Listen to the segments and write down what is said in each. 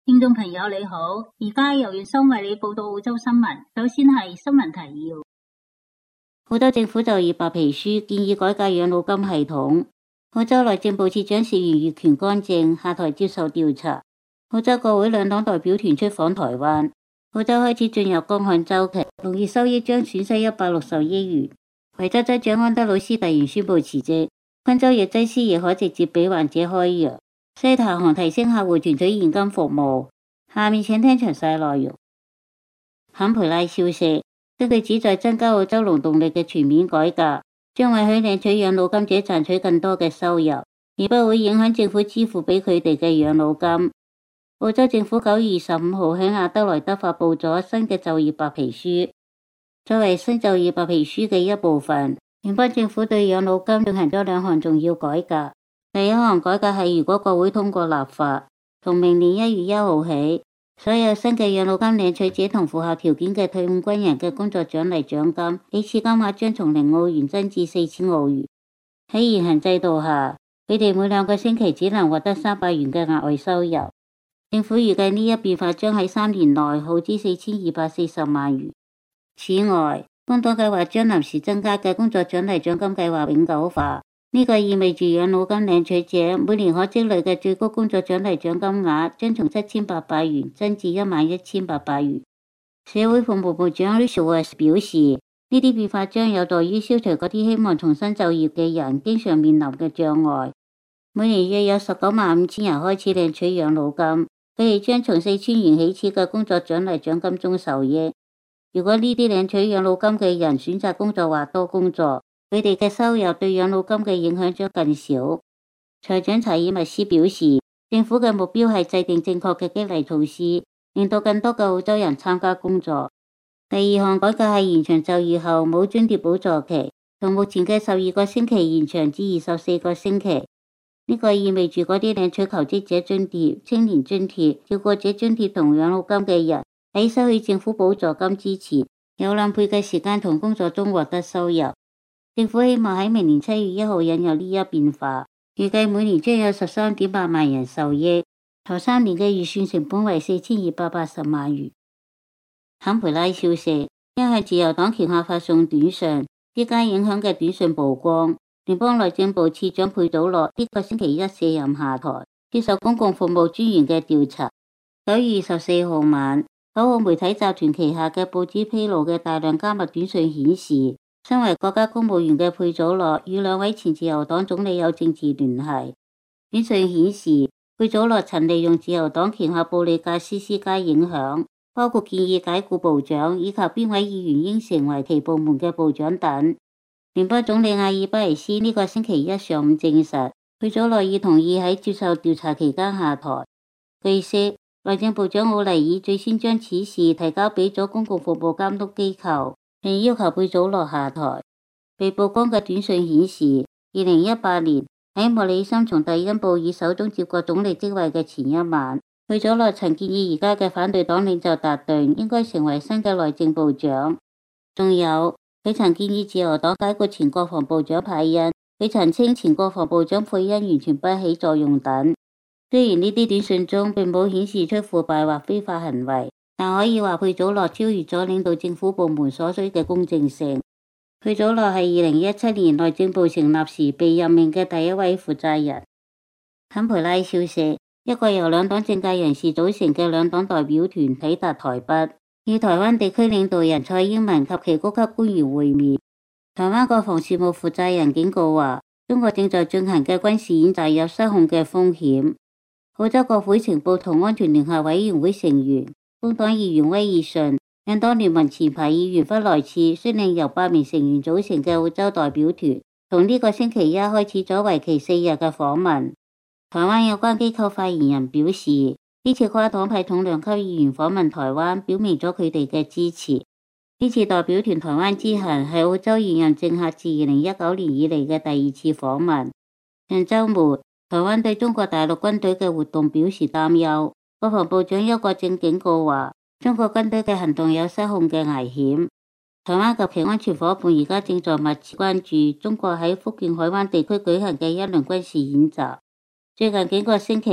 聽眾朋友你好，而家由袁生為你報道澳洲新聞。首先係新聞提要。澳洲政府就擬白皮書建議改革養老金系統。澳洲內政部次長涉嫌越權干政下台接受調查。澳洲國會兩黨代表團出訪台灣。澳洲開始進入乾旱週期，農業收益將損失160億元。維州州長安德魯斯突然宣布辭職。昆州藥劑師亦可直接俾患者開藥。西太行提升客戶存取現金服務。下面請聽詳細內容。坎培拉消息，根據旨在增加澳洲勞動力嘅全面改革，將允許領取養老金者賺取更多嘅收入，而不會影響政府支付俾佢哋嘅養老金。澳洲政府9月25號喺亞德萊德發布咗新嘅就業白皮書。作為新就業白皮書嘅一部分，聯邦政府對養老金進行咗2項重要改革。第一項改革係，如果國會通過立法，從明年1月1號起，所有新嘅養老金領取者同符合條件嘅退伍軍人嘅工作獎勵獎金，每次金額將從0澳元增至4000澳元。喺現行制度下，佢哋每2個星期只能獲得300元嘅額外收入。政府預計呢一變化將喺3年內耗資4240萬元。此外，工黨計劃將臨時增加嘅工作獎勵獎金計劃永久化。呢個意味住養老金領取者每年可積累嘅最高工作獎勵獎金額將從7800元增至11800元。社會服務部長 Richard 表示，呢啲變化將有助於消除嗰啲希望重新就業嘅人經常面臨嘅障礙。每年約有195000人開始領取養老金，佢哋將從4000元起始嘅工作獎勵獎金中受益。如果呢啲領取養老金嘅人選擇工作或多工作，佢哋嘅收入對養老金嘅影響將更少。財長查爾密斯表示，政府嘅目標係制定正確嘅激勵措施，令到更多嘅澳洲人參加工作。第二項改革係延長就業後冇津貼補助期，從目前嘅12個星期延長至24個星期。呢個意味住嗰啲領取求職者津貼、青年津貼、照顧者津貼同養老金嘅人，喺收取政府補助金之前，有2倍嘅時間同工作中獲得收入。政府希望喺明年7月1號引入呢一變化，預計每年將有13.8萬人受益。頭3年嘅預算成本為4280萬元。坎培拉消息，因向自由黨旗下發送短信，之間影響嘅短信曝光。聯邦內政部次長佩祖洛呢個星期一卸任下台，接受公共服務專員嘅調查。9月24號晚，9號媒體集團旗下嘅報紙披露嘅大量加密短信顯示，身為國家公務員嘅佩祖洛與2位前自由黨總理有政治聯繫。短信顯示，佩祖洛曾利用自由黨旗下布里格斯施加影響，包括建議解雇部長以及邊位議員應成為其部門嘅部長等。聯邦總理阿爾巴尼斯呢個星期一上午證實，佩祖洛已同意喺接受調查期間下台。據悉，內政部長奧尼爾最先將此事提交俾咗公共服務監督機構，並要求佩祖洛下台。被曝光嘅短信顯示，2018年喺莫里森從蒂恩布爾手中接過總理職位嘅前一晚，佩祖洛曾建議而家嘅反對黨領袖達頓應該成為新嘅內政部長。仲有，佢曾建議自由黨解雇前國防部長派恩，佢曾稱前國防部長佩恩完全不起作用等。雖然呢啲短信中並冇顯示出腐敗或非法行為，但可以話佩祖洛超越咗領導政府部門所需嘅公正性。佩祖洛係2017年內政部成立時被任命嘅第一位負責人。坎培拉消息，一個由2黨政界人士組成嘅2黨代表團抵達台北，與台灣地區領導人蔡英文及其高級官員會面。台灣國防事務負責人警告話，中國正在進行嘅軍事演習有失控嘅風險。澳洲國會情報同安全聯合委員會成員、工黨議員威爾遜、兩黨聯盟前排議員弗萊茨率領由8名成員組成嘅澳洲代表團，從呢個星期一開始咗為期4日嘅訪問。台灣有關機構發言人表示，呢次跨黨派重量級議員訪問台灣，表明咗佢哋嘅支持。呢次代表團台灣之行係澳洲現任政客自2019年以嚟嘅第2次訪問。上週末，台灣對中國大陸軍隊嘅活動表示擔憂。國防部長邱國正警告話，中國軍隊嘅行動有失控嘅危險。台灣及其安全夥伴而家正在密切關注中國喺福建海灣地區舉行嘅一輪軍事演習。最近幾個星期，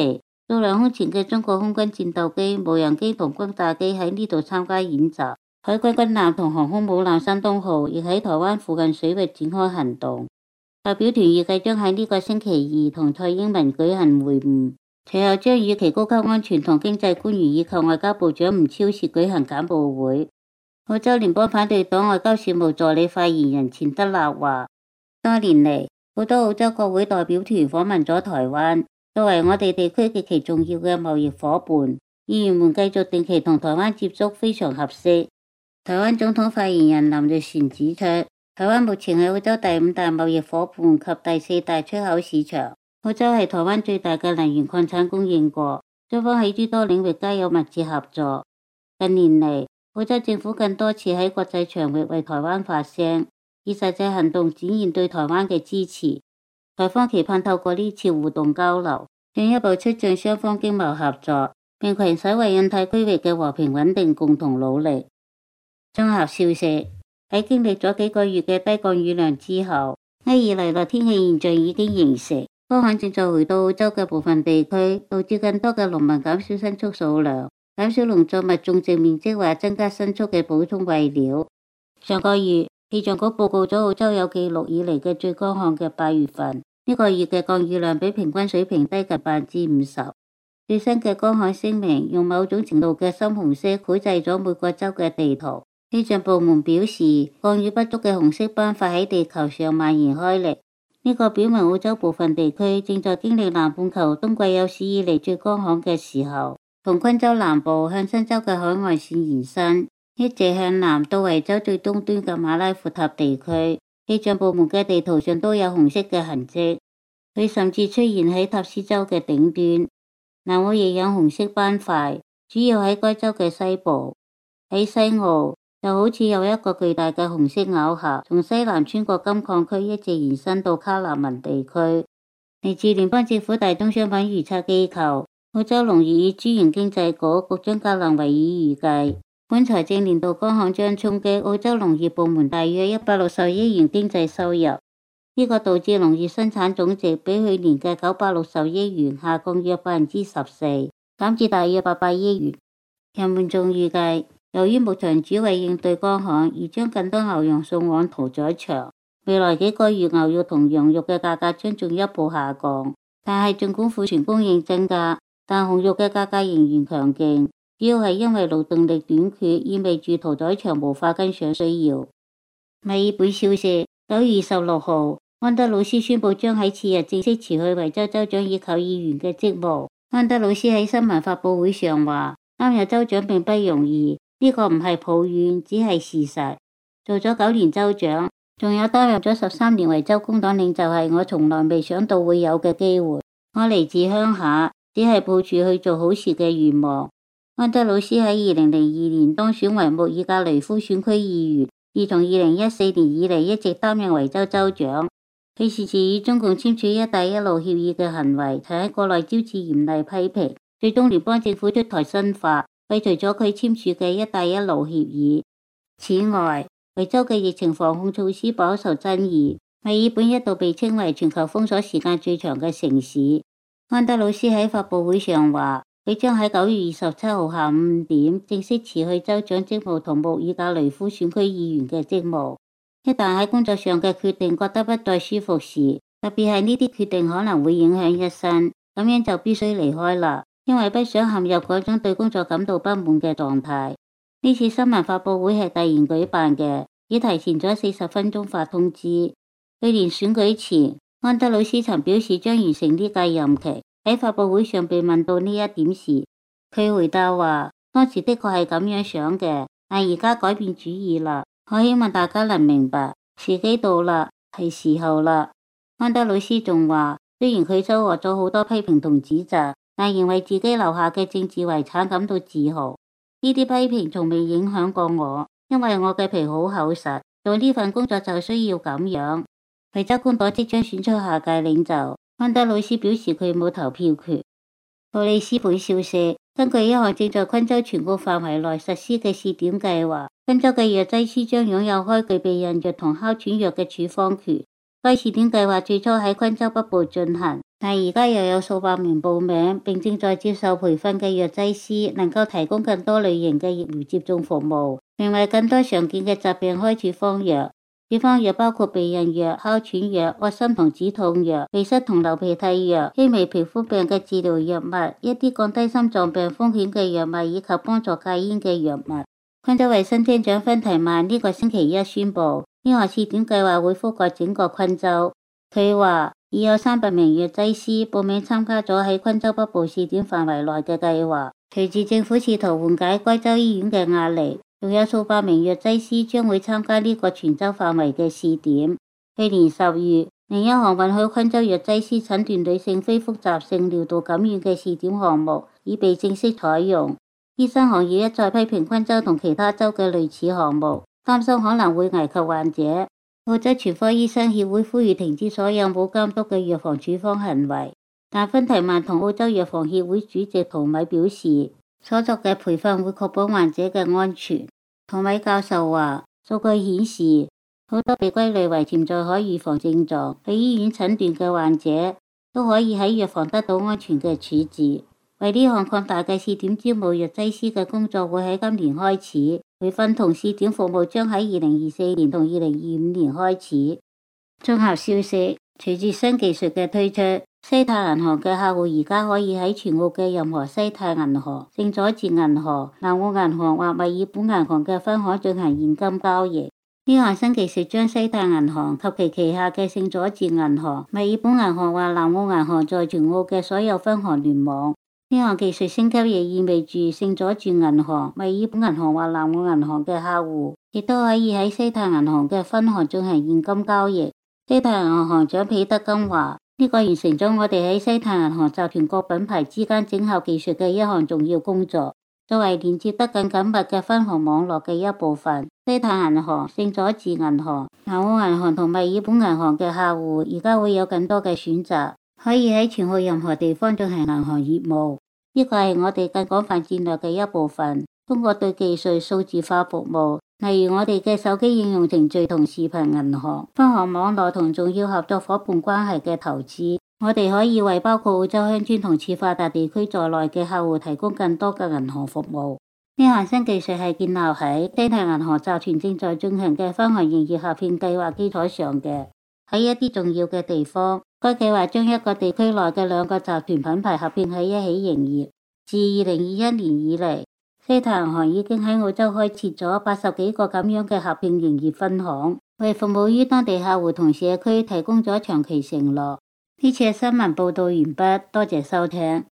數量空前嘅中國空軍戰鬥機、無人機同轟炸機喺呢度參加演習。海軍軍艦同航空母艦山東號亦喺台灣附近水域展開行動。代表團預計將喺呢個星期二同蔡英文舉行會晤，隨後將與其高級安全同經濟官員以及外交部長吳釗燮舉行簡報會。澳洲聯邦反對黨外交事務助理發言人錢德勒話：多年嚟，好多澳洲國會代表團訪問咗台灣，作為我哋地區極其重要嘅貿易夥伴，議員們繼續定期同台灣接觸非常合適。台灣總統發言人林瑞璇指出，台灣目前係澳洲第5大貿易夥伴及第4大出口市場。澳洲係台灣最大嘅能源礦產供應國，雙方喺諸多領域皆有密切合作。近年嚟，澳洲政府更多次喺國際場域為台灣發聲，以實際行動展現對台灣嘅支持。台方期盼透過呢次互動交流，進一步促進雙方經貿合作，並攜手為印太區域嘅和平穩定共同努力。綜合消息，喺經歷咗幾個月嘅低降雨量之後，厄爾尼諾天氣現象已經形成，乾旱正在回到澳洲嘅部分地區，導致更多嘅農民減少牲畜數量，減少農作物種植面積或增加牲畜嘅補充餵料。上個月，氣象局報告咗澳洲有記錄以嚟嘅最乾旱嘅8月份，呢個月嘅降雨量比平均水平低近50%。最新嘅乾旱聲明用某種程度嘅深紅色繪製咗每個州嘅地圖。氣象部門表示，降雨不足嘅紅色斑塊喺地球上蔓延開嚟，呢個表明澳洲部分地區正在經歷南半球冬季有史以嚟最乾旱嘅時候。從昆州南部向新州嘅海岸線延伸，一直向南到維州最東端嘅馬拉庫塔地區，氣象部門嘅地圖上都有紅色嘅痕跡，佢甚至出現喺塔斯州嘅頂端。南澳亦有紅色斑塊，主要喺該州嘅西部。喺西澳就好似有一個巨大嘅紅色咬合，從西南穿過金礦區一直延伸到卡納文地區。嚟自聯邦政府大宗商品預測機構澳洲農業與資源經濟局局長格林維爾預計，本財政年度乾旱將衝擊澳洲農業部門大約160億元經濟收入，呢個導致農業生產總值比去年嘅960億元下降約14%，減至大約800億元。人們仲預計，由於牧場主為應對乾旱而將更多牛羊送往屠宰場，未來幾個月牛肉同羊肉嘅價格將進一步下降。但係盡管庫存供應增加，但紅肉嘅價格仍然強勁，主要係因為勞動力短缺，意味住屠宰場無法跟上需要。墨爾本消息，9月26號，安德魯斯宣布將喺次日正式辭去維州州長以及議員嘅職務。安德魯斯喺新聞發佈會上話，擔任州長並不容易。呢個唔係抱怨，只係事實。做咗9年州長，仲有擔任咗13年維州工黨領袖，係我從來未想到會有嘅機會。我嚟自鄉下，只係抱住去做好事嘅願望。安德魯斯喺2002年當選為穆爾格雷夫選區議員，而從2014年以嚟一直擔任維州州長。佢時時與中共簽署一帶一路協議嘅行為，曾喺國內招致嚴厲批評。最終聯邦政府出台新法，廢除咗佢簽署嘅一帶一路協議。此外，維州嘅疫情防控措施飽受爭議。墨爾本一度被稱為全球封鎖時間最長嘅城市。安德魯斯喺發佈會上話，佢將喺9月27號下午5點正式辭去州長職務同穆爾格雷夫選區議員嘅職務。一旦喺工作上嘅決定覺得不再舒服時，特別係呢啲決定可能會影響一生，咁樣就必須離開啦。因為不想陷入嗰種對工作感到不滿嘅狀態。呢次新聞發佈會係突然舉辦嘅，已提前咗40分鐘發通知。去年選舉前，安德魯斯曾表示將完成呢屆任期。喺發佈會上被問到呢一點時，佢回答話，當時的確係咁樣想嘅，但而家改變主意啦。我希望大家能明白，時機到啦，係時候啦。安德魯斯仲話，雖然佢收穫咗好多批評同指責，但仍為自己留下嘅政治遺產感到自豪。呢啲批評從未影響過我，因為我嘅皮好厚實，做呢份工作就需要咁樣。維州工黨即將選出下屆領袖，安德魯斯表示佢冇投票權。布里斯本消息，根據一項正在昆州全國範圍內實施嘅試點計劃，昆州嘅藥劑師將擁有開具避孕藥同哮喘藥嘅處方權。該試點計劃最初喺昆州北部進行， 但而家又有數百名報名並正在接受培訓嘅藥劑師，能夠提供更多類型嘅疫苗接種服務，並為更多常見嘅疾病開處方藥。處方藥包括避孕藥、哮喘藥、噁心同止痛藥、鼻塞同流鼻涕藥、輕微皮膚病嘅治療藥物、一啲降低心臟病風險嘅藥物，以及幫助戒煙嘅藥物。昆州衛生廳長芬提曼呢個星期一宣布，呢項試點計劃會覆蓋整個昆州。佢話已有300名藥劑師報名參加咗喺昆州北部試點範圍內嘅計劃。隨住政府試圖緩解該州醫院嘅壓力，仲有數百名藥劑師將會參加呢個全州範圍嘅試點。去年10月，另一項允許昆州藥劑師診斷女性非複雜性尿道感染嘅試點項目已被正式採用。醫生行業一再批評昆州同其他州嘅類似項目，擔心可能會危及患者。澳洲全科醫生協會呼籲停止所有冇監督嘅藥房處方行為，但芬提曼同澳洲藥房協會主席陶米表示，所作嘅培訓會確保患者嘅安全。陶米教授話，數據顯示好多被歸類為潛在可預防症狀、被醫院診斷嘅患者都可以喺藥房得到安全嘅處置。為呢項擴大嘅試點招募藥劑師嘅工作會喺今年開始，培訓同試點服務將喺2024年同2025年開始。綜合消息，隨住新技術嘅推出，西太銀行嘅客戶而家可以喺全澳嘅任何西太銀行、聖佐治銀行、南澳銀行或墨爾本銀行嘅分行進行現金交易。呢項新技術將西太銀行及其旗下嘅聖佐治銀行、墨爾本銀行或南澳銀行在全澳嘅所有分行聯網。呢項技術升級亦意味住聖佐治銀行、墨爾本銀行或南澳銀行嘅客戶亦都可以喺西太銀行嘅分行進行現金交易。西太銀行行長彼得金話：呢個完成咗我哋喺西太銀行集團各品牌之間整合技術嘅一項重要工作。作為連接得更緊密嘅分行網絡嘅一部分，西太銀行、聖佐治銀行、南澳銀行同墨爾本銀行嘅客戶而家會有更多嘅選擇，可以喺全澳任何地方進行銀行業務。呢個係我哋更廣泛戰略嘅一部分。通過對技術數字化服務，例如我哋嘅手機應用程序同視頻銀行、分行網絡同重要合作伙伴關係嘅投資，我哋可以為包括澳洲鄉村同次發達地區在內嘅客戶提供更多嘅銀行服務。呢項新技術係建立喺西太銀行集團正在進行嘅分行營業合併計劃基礎上嘅。喺一啲重要嘅地方，該計劃將一個地區內嘅2個集團品牌合併喺一起營業。自2021年以嚟，西太銀行已經喺澳洲開設咗80幾個咁樣嘅合併營業分行，為服務於當地客戶同社區提供咗長期承諾。呢次嘅新聞報道完畢，多謝收聽。